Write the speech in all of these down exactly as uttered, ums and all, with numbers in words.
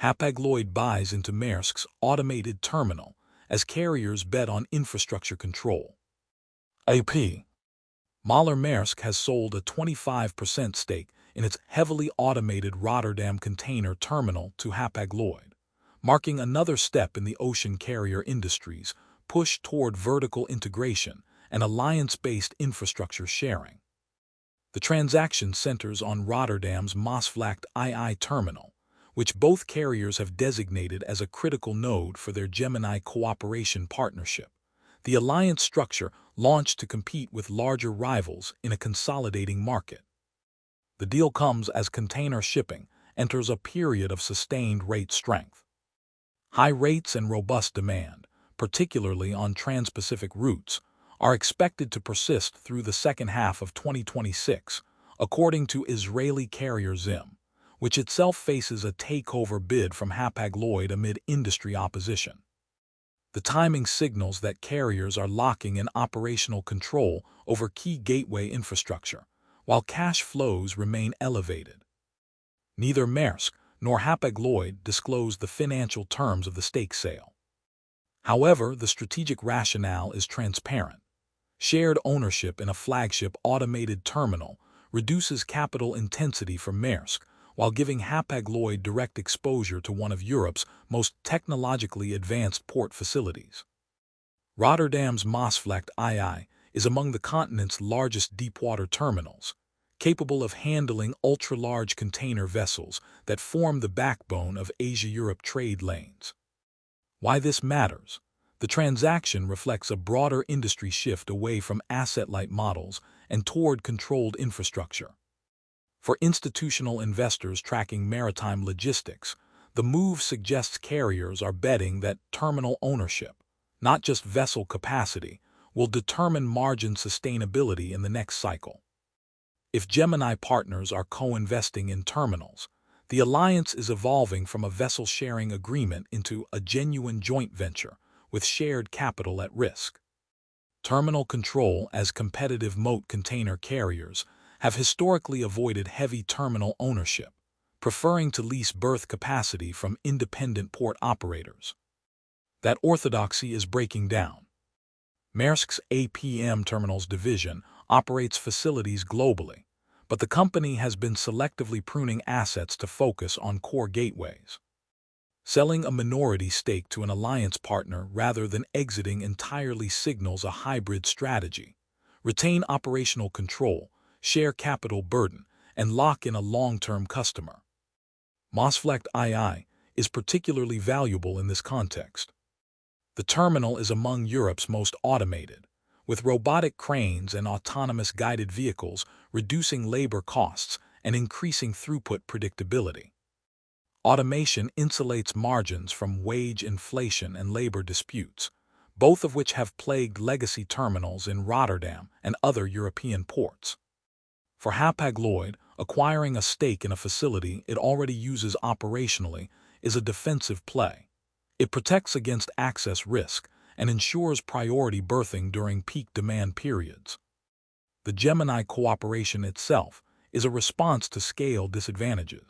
Hapag-Lloyd buys into Maersk's automated terminal as carriers bet on infrastructure control. A P. Moller-Maersk has sold a twenty-five percent stake in its heavily automated Rotterdam container terminal to Hapag-Lloyd, marking another step in the ocean carrier industry's push toward vertical integration and alliance-based infrastructure sharing. The transaction centers on Rotterdam's Maasvlakte two terminal, which both carriers have designated as a critical node for their Gemini cooperation partnership. The alliance structure launched to compete with larger rivals in a consolidating market. The deal comes as container shipping enters a period of sustained rate strength. High rates and robust demand, particularly on trans-Pacific routes, are expected to persist through the second half of twenty twenty-six, according to Israeli carrier Zim, which itself faces a takeover bid from Hapag-Lloyd amid industry opposition. The timing signals that carriers are locking in operational control over key gateway infrastructure, while cash flows remain elevated. Neither Maersk nor Hapag-Lloyd disclosed the financial terms of the stake sale. However, the strategic rationale is transparent. Shared ownership in a flagship automated terminal reduces capital intensity for Maersk while giving Hapag-Lloyd direct exposure to one of Europe's most technologically advanced port facilities. Rotterdam's Maasvlakte two is among the continent's largest deepwater terminals, capable of handling ultra-large container vessels that form the backbone of Asia-Europe trade lanes. Why this matters? The transaction reflects a broader industry shift away from asset-light models and toward controlled infrastructure. For institutional investors tracking maritime logistics, the move suggests carriers are betting that terminal ownership, not just vessel capacity, will determine margin sustainability in the next cycle. If Gemini partners are co-investing in terminals, the alliance is evolving from a vessel-sharing agreement into a genuine joint venture with shared capital at risk. Terminal control as competitive moat container carriers have historically avoided heavy terminal ownership, preferring to lease berth capacity from independent port operators. That orthodoxy is breaking down. Maersk's A P M Terminals division operates facilities globally, but the company has been selectively pruning assets to focus on core gateways. Selling a minority stake to an alliance partner rather than exiting entirely signals a hybrid strategy. Retain operational control, share capital burden, and lock in a long-term customer. Maasvlakte two is particularly valuable in this context. The terminal is among Europe's most automated, with robotic cranes and autonomous guided vehicles reducing labor costs and increasing throughput predictability. Automation insulates margins from wage inflation and labor disputes, both of which have plagued legacy terminals in Rotterdam and other European ports. For Hapag-Lloyd, acquiring a stake in a facility it already uses operationally is a defensive play. It protects against access risk and ensures priority berthing during peak demand periods. The Gemini cooperation itself is a response to scale disadvantages.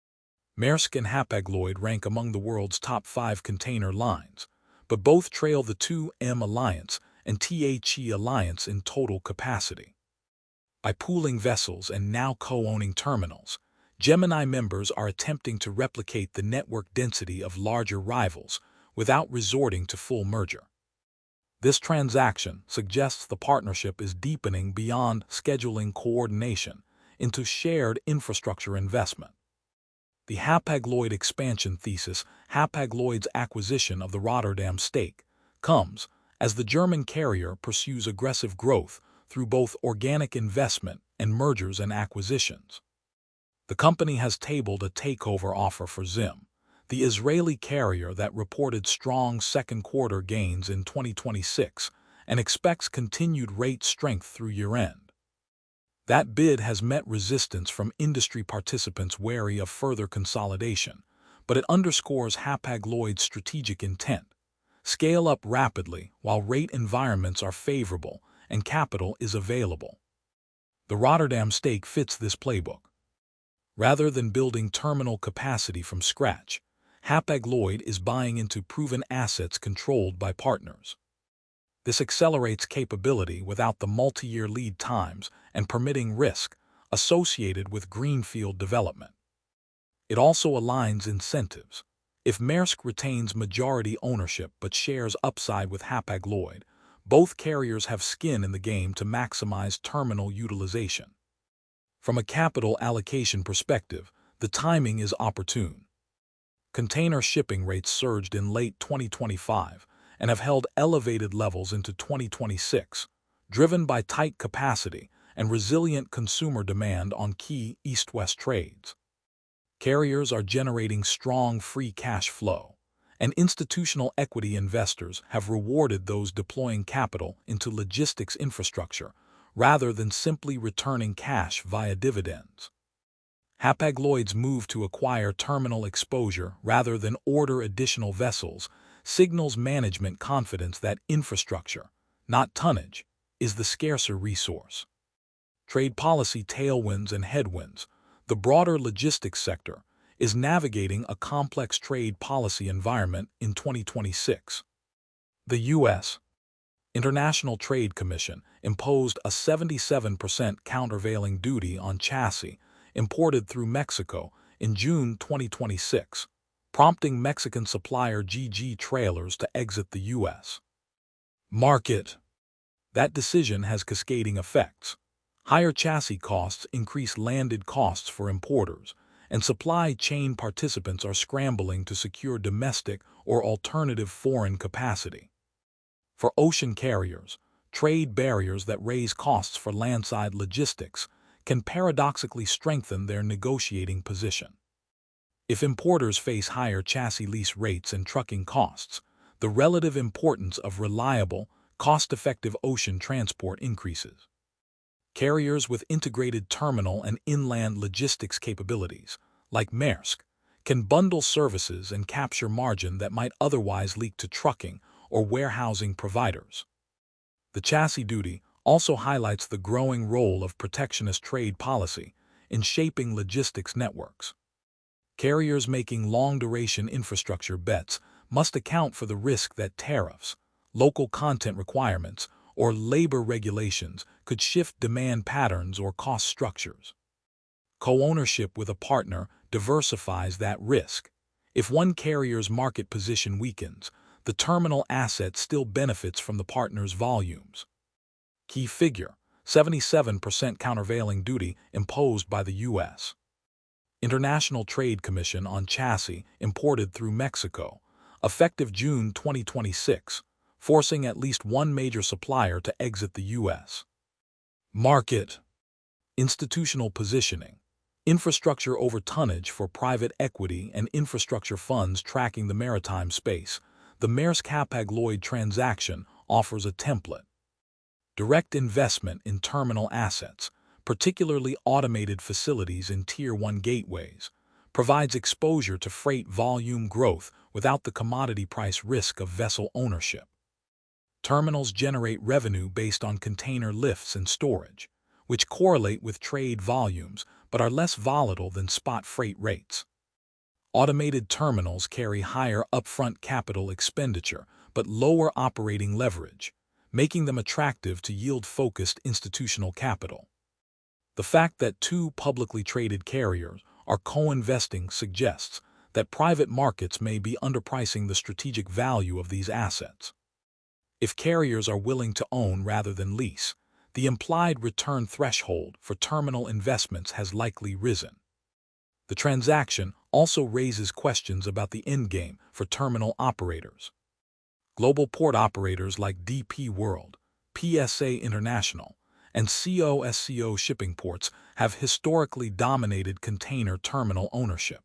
Maersk and Hapag-Lloyd rank among the world's top five container lines, but both trail the two M Alliance and The Alliance in total capacity. By pooling vessels and now co-owning terminals, Gemini members are attempting to replicate the network density of larger rivals without resorting to full merger. This transaction suggests the partnership is deepening beyond scheduling coordination into shared infrastructure investment. The Hapag-Lloyd expansion thesis, Hapag-Lloyd's acquisition of the Rotterdam stake, comes as the German carrier pursues aggressive growth through both organic investment and mergers and acquisitions. The company has tabled a takeover offer for Zim, the Israeli carrier that reported strong second-quarter gains in twenty twenty-six and expects continued rate strength through year-end. That bid has met resistance from industry participants wary of further consolidation, but it underscores Hapag-Lloyd's strategic intent. Scale up rapidly while rate environments are favorable and capital is available. The Rotterdam stake fits this playbook. Rather than building terminal capacity from scratch, Hapag-Lloyd is buying into proven assets controlled by partners. This accelerates capability without the multi-year lead times and permitting risk associated with greenfield development. It also aligns incentives. If Maersk retains majority ownership but shares upside with Hapag-Lloyd, both carriers have skin in the game to maximize terminal utilization. From a capital allocation perspective, the timing is opportune. Container shipping rates surged in late twenty twenty-five and have held elevated levels into twenty twenty-six, driven by tight capacity and resilient consumer demand on key east-west trades. Carriers are generating strong free cash flow, and institutional equity investors have rewarded those deploying capital into logistics infrastructure rather than simply returning cash via dividends. Hapag-Lloyd's move to acquire terminal exposure rather than order additional vessels signals management confidence that infrastructure, not tonnage, is the scarcer resource. Trade policy tailwinds and headwinds. The broader logistics sector is navigating a complex trade policy environment in twenty twenty-six. The U S International Trade Commission imposed a seventy-seven percent countervailing duty on chassis imported through Mexico in June twenty twenty-six, prompting Mexican supplier G G Trailers to exit the U S market. That decision has cascading effects. Higher chassis costs increase landed costs for importers, and supply chain participants are scrambling to secure domestic or alternative foreign capacity. For ocean carriers, trade barriers that raise costs for landside logistics can paradoxically strengthen their negotiating position. If importers face higher chassis lease rates and trucking costs, the relative importance of reliable, cost-effective ocean transport increases. Carriers with integrated terminal and inland logistics capabilities, like Maersk, can bundle services and capture margin that might otherwise leak to trucking or warehousing providers. The chassis duty also highlights the growing role of protectionist trade policy in shaping logistics networks. Carriers making long-duration infrastructure bets must account for the risk that tariffs, local content requirements, or labor regulations could shift demand patterns or cost structures. Co-ownership with a partner diversifies that risk. If one carrier's market position weakens, the terminal asset still benefits from the partner's volumes. Key figure: seventy-seven percent countervailing duty imposed by the U S International Trade Commission on chassis imported through Mexico, effective June twenty twenty-six, forcing at least one major supplier to exit the U S market. Institutional positioning. Infrastructure over tonnage for private equity and infrastructure funds tracking the maritime space. The Maersk Hapag-Lloyd transaction offers a template. Direct investment in terminal assets, particularly automated facilities in Tier one gateways, provides exposure to freight volume growth without the commodity price risk of vessel ownership. Terminals generate revenue based on container lifts and storage, which correlate with trade volumes but are less volatile than spot freight rates. Automated terminals carry higher upfront capital expenditure but lower operating leverage, making them attractive to yield-focused institutional capital. The fact that two publicly traded carriers are co-investing suggests that private markets may be underpricing the strategic value of these assets. If carriers are willing to own rather than lease, the implied return threshold for terminal investments has likely risen. The transaction also raises questions about the endgame for terminal operators. Global port operators like D P World, P S A International, and C O S C O Shipping Ports have historically dominated container terminal ownership.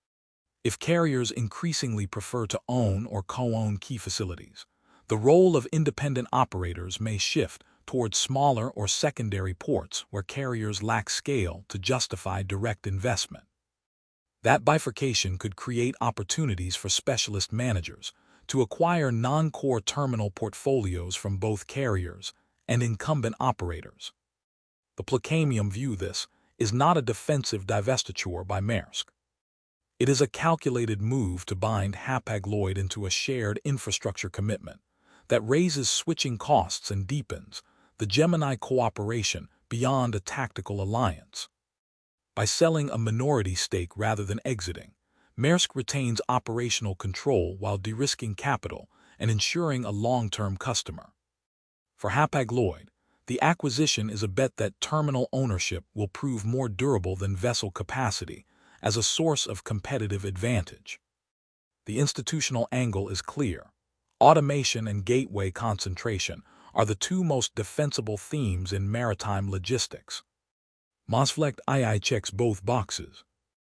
If carriers increasingly prefer to own or co-own key facilities, the role of independent operators may shift towards smaller or secondary ports where carriers lack scale to justify direct investment. That bifurcation could create opportunities for specialist managers to acquire non-core terminal portfolios from both carriers and incumbent operators. The Placamium view this is not a defensive divestiture by Maersk. It is a calculated move to bind Hapag-Lloyd into a shared infrastructure commitment that raises switching costs and deepens the Gemini cooperation beyond a tactical alliance. By selling a minority stake rather than exiting, Maersk retains operational control while de-risking capital and ensuring a long-term customer. For Hapag-Lloyd, the acquisition is a bet that terminal ownership will prove more durable than vessel capacity as a source of competitive advantage. The institutional angle is clear. Automation and gateway concentration are the two most defensible themes in maritime logistics. Maasvlakte two checks both boxes.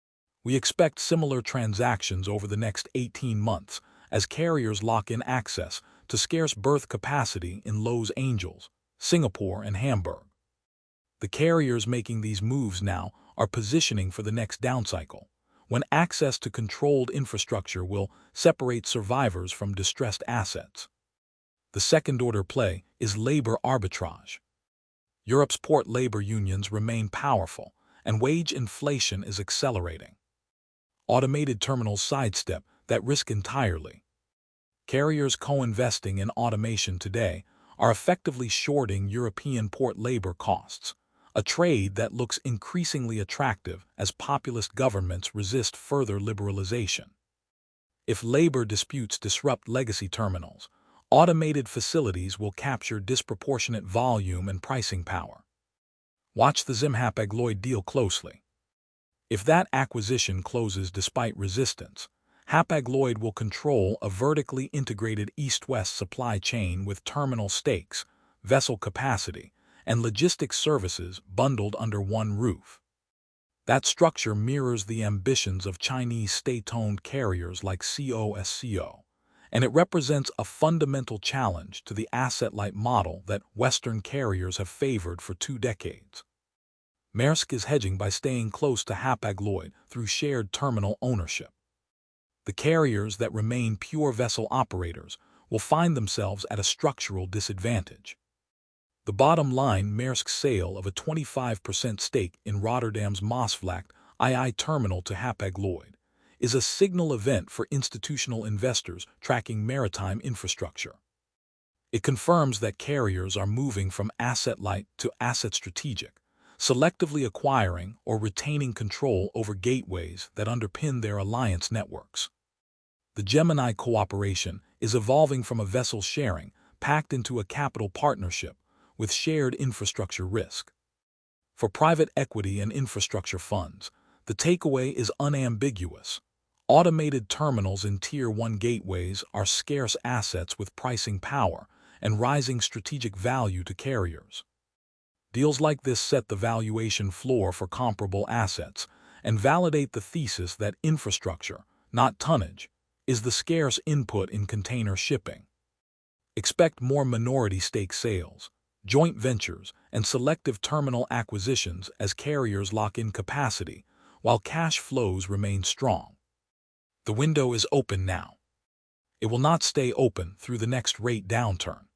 We expect similar transactions over the next eighteen months as carriers lock in access to scarce berth capacity in Los Angeles, Singapore, and Hamburg. The carriers making these moves now are positioning for the next downcycle, when access to controlled infrastructure will separate survivors from distressed assets. The second-order play is labor arbitrage. Europe's port labor unions remain powerful, and wage inflation is accelerating. Automated terminals sidestep that risk entirely. Carriers co-investing in automation today are effectively shorting European port labor costs, a trade that looks increasingly attractive as populist governments resist further liberalization. If labor disputes disrupt legacy terminals, automated facilities will capture disproportionate volume and pricing power. Watch the Zim Hapag-Lloyd deal closely. If that acquisition closes despite resistance, Hapag-Lloyd will control a vertically integrated east-west supply chain with terminal stakes, vessel capacity, and logistics services bundled under one roof. That structure mirrors the ambitions of Chinese state-owned carriers like C O S C O, and it represents a fundamental challenge to the asset-light model that Western carriers have favored for two decades. Maersk is hedging by staying close to Hapag-Lloyd through shared terminal ownership. The carriers that remain pure vessel operators will find themselves at a structural disadvantage. The bottom line: Maersk's sale of a twenty-five percent stake in Rotterdam's Maasvlakte two terminal to Hapag-Lloyd is a signal event for institutional investors tracking maritime infrastructure. It confirms that carriers are moving from asset-light to asset-strategic, selectively acquiring or retaining control over gateways that underpin their alliance networks. The Gemini cooperation is evolving from a vessel sharing packed into a capital partnership with shared infrastructure risk. For private equity and infrastructure funds, the takeaway is unambiguous. Automated terminals in Tier one gateways are scarce assets with pricing power and rising strategic value to carriers. Deals like this set the valuation floor for comparable assets and validate the thesis that infrastructure, not tonnage, is the scarce input in container shipping. Expect more minority stake sales, joint ventures, and selective terminal acquisitions as carriers lock in capacity while cash flows remain strong. The window is open now. It will not stay open through the next rate downturn.